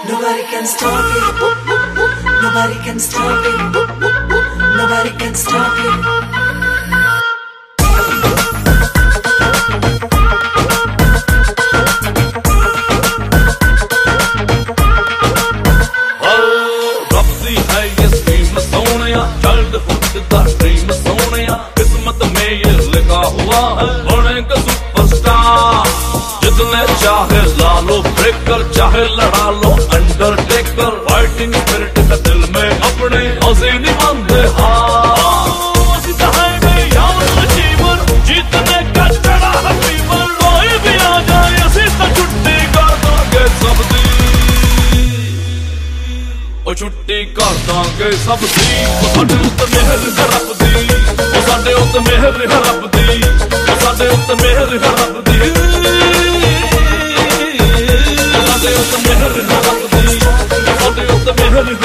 Nobody can stop it. Nobody can stop it. Nobody can stop it. चाहे ला लो breaker, चाहे लड़ा लो Undertaker, fighting spirit का दिल में अपने हसीन बंदे जीतने का चढ़ा है फीवर। कोई भी आ जाए असी तो छुट्टी कर दोगे सब दी, ओ छुट्टी कर दोगे सब दी। ओ साडे उत्ते मेहर है रब दी, ओ साडे उत्ते मेहर है रब दी, ओ साडे उत्ते मेहर है रब दी। मेहर